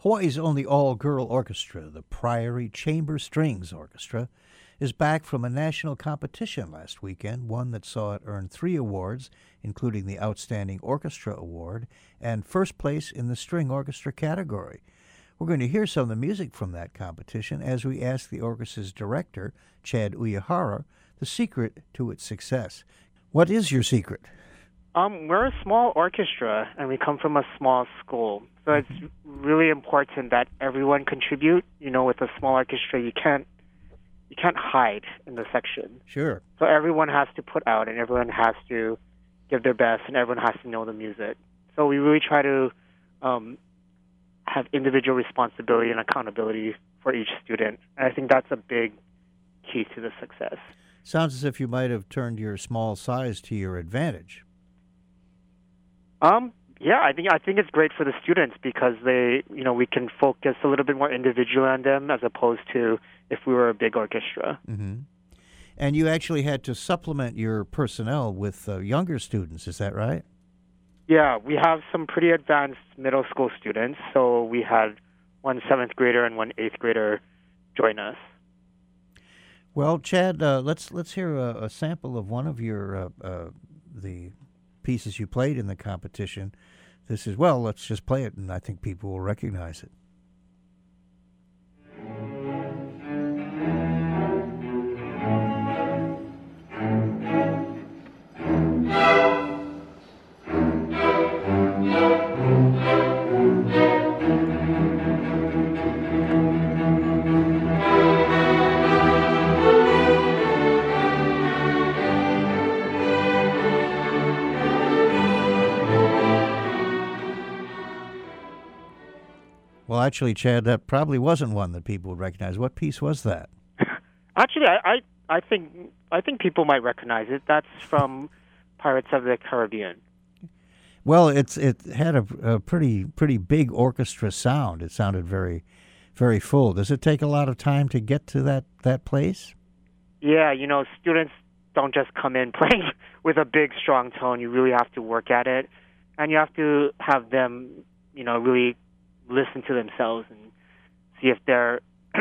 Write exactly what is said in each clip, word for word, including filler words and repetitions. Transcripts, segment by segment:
Hawaii's only all-girl orchestra, the Priory Chamber Strings Orchestra, is back from a national competition last weekend, one that saw it earn three awards, including the Outstanding Orchestra Award and first place in the string orchestra category. We're going to hear some of the music from that competition as we ask the orchestra's director, Chad Uyehara, the secret to its success. What is your secret? Um, we're a small orchestra, and we come from a small school. So it's really important that everyone contribute. You know, with a small orchestra, you can't you can't hide in the section. Sure. So everyone has to put out, and everyone has to give their best, and everyone has to know the music. So we really try to um, have individual responsibility and accountability for each student. And I think that's a big key to the success. Sounds as if you might have turned your small size to your advantage. Um, yeah, I think I think it's great for the students because they, you know, we can focus a little bit more individually on them as opposed to if we were a big orchestra. Mm-hmm. And you actually had to supplement your personnel with uh, younger students, is that right? Yeah, we have some pretty advanced middle school students, so we had one seventh grader and one eighth grader join us. Well, Chad, uh, let's let's hear a, a sample of one of your uh, uh, the pieces you played in the competition. This is, well, let's just play it, and I think people will recognize it. Well, actually, Chad, that probably wasn't one that people would recognize. What piece was that? Actually, I, I, I think I think people might recognize it. That's from Pirates of the Caribbean. Well, it's it had a, a pretty pretty big orchestra sound. It sounded very, very full. Does it take a lot of time to get to that, that place? Yeah, you know, students don't just come in playing with a big, strong tone. You really have to work at it, and you have to have them, you know, really listen to themselves and see if they're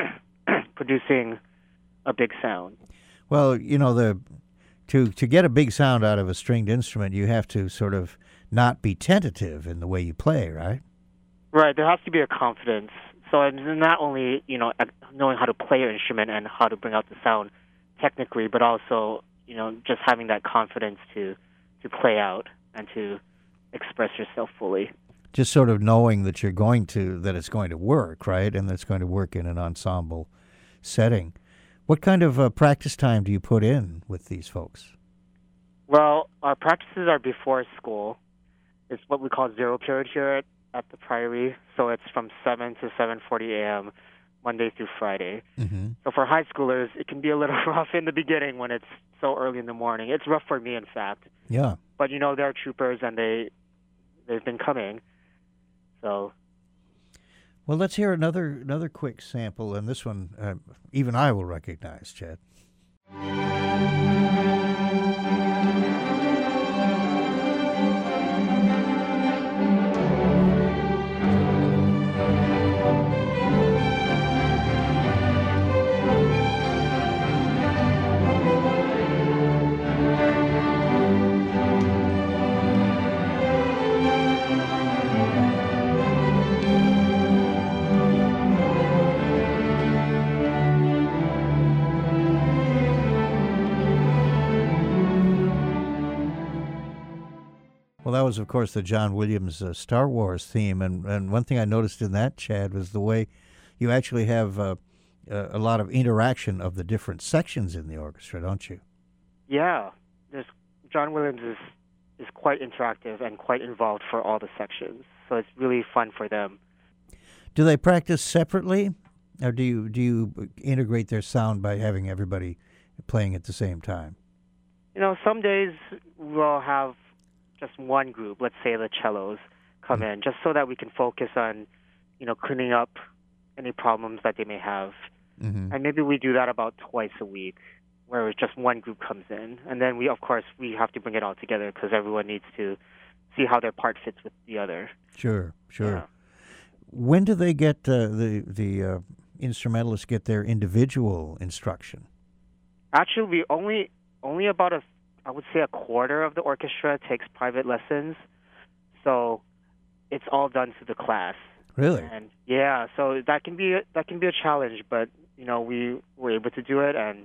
producing a big sound. Well, you know, the to to get a big sound out of a stringed instrument, you have to sort of not be tentative in the way you play, right? Right. There has to be a confidence. So it's not only, you know, knowing how to play your instrument and how to bring out the sound technically, but also, you know, just having that confidence to to play out and to express yourself fully. Just sort of knowing that you're going to, that it's going to work, right? And that it's going to work in an ensemble setting. What kind of uh, practice time do you put in with these folks? Well, our practices are before school. It's what we call zero period here at, at the Priory. So it's from seven to seven forty a.m., Monday through Friday. Mm-hmm. So for high schoolers, it can be a little rough in the beginning when it's so early in the morning. It's rough for me, in fact. Yeah. But, you know, they're troopers, and they, they've been coming. So, well, let's hear another another quick sample, and this one uh, even I will recognize, Chad. Well, that was, of course, the John Williams uh, Star Wars theme, and, and one thing I noticed in that, Chad, was the way you actually have uh, a lot of interaction of the different sections in the orchestra, don't you? Yeah. There's, John Williams is, is quite interactive and quite involved for all the sections, so it's really fun for them. Do they practice separately, or do you, do you integrate their sound by having everybody playing at the same time? You know, some days we'll have just one group, let's say the cellos, come mm-hmm. in, just so that we can focus on, you know, cleaning up any problems that they may have. Mm-hmm. And maybe we do that about twice a week, where just one group comes in. And then we, of course, we have to bring it all together because everyone needs to see how their part fits with the other. Sure, sure. Yeah. When do they get uh, the the uh, instrumentalists get their individual instruction? Actually, we only only about a I would say a quarter of the orchestra takes private lessons, so it's all done through the class. Really? And yeah, so that can be that can be a challenge, but you know we were able to do it, and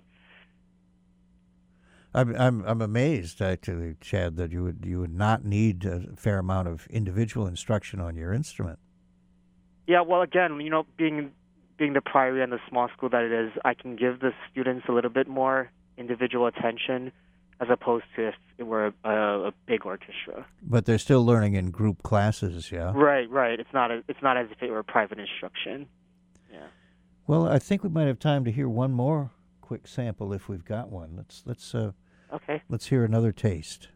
I'm I'm I'm amazed actually, Chad, that you would you would not need a fair amount of individual instruction on your instrument. yeah. Well, again, you know, being being the Priory and the small school that it is, I can give the students a little bit more individual attention as opposed to if it were a, a big orchestra. But they're still learning in group classes, yeah. Right, right. It's not a, it's not as if it were private instruction. Yeah. Well, I think we might have time to hear one more quick sample if we've got one. Let's let's uh, Okay. let's hear another taste.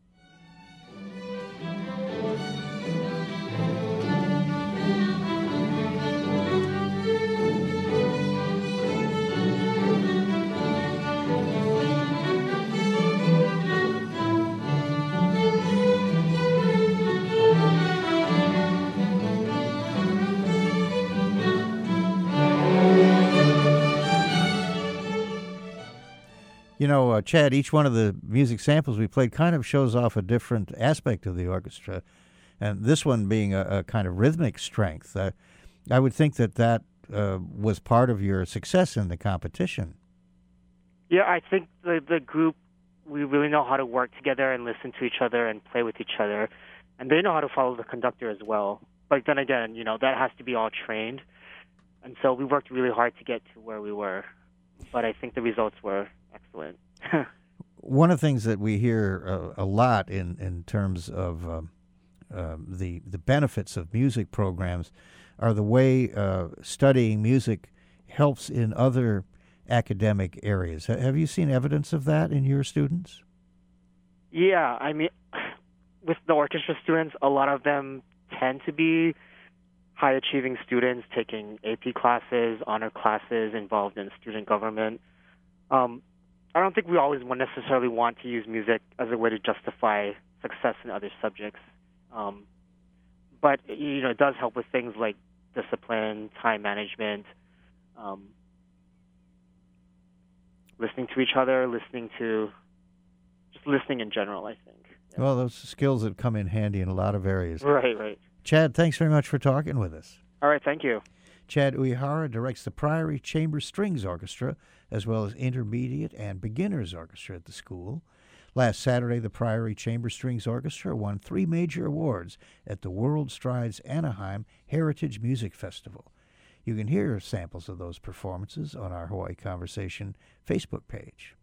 You know, uh, Chad, each one of the music samples we played kind of shows off a different aspect of the orchestra, and this one being a, a kind of rhythmic strength. Uh, I would think that that uh, was part of your success in the competition. Yeah, I think the the group, we really know how to work together and listen to each other and play with each other, and they know how to follow the conductor as well. But then again, you know, that has to be all trained, and so we worked really hard to get to where we were. But I think the results were excellent. One of the things that we hear uh, a lot in, in terms of um, uh, the the benefits of music programs are the way uh, studying music helps in other academic areas. Ha- Have you seen evidence of that in your students? Yeah, I mean, with the orchestra students, a lot of them tend to be high-achieving students taking A P classes, honor classes, involved in student government. Um, I don't think we always want necessarily want to use music as a way to justify success in other subjects. Um, but, you know, it does help with things like discipline, time management, um, listening to each other, listening to, just listening in general, I think. Yeah. Well, those skills that come in handy in a lot of areas. Right, right. Chad, thanks very much for talking with us. All right, thank you. Chad Uehara directs the Priory Chamber Strings Orchestra, as well as intermediate and beginners orchestra at the school. Last Saturday, the Priory Chamber Strings Orchestra won three major awards at the World Strides Anaheim Heritage Music Festival. You can hear samples of those performances on our Hawaii Conversation Facebook page.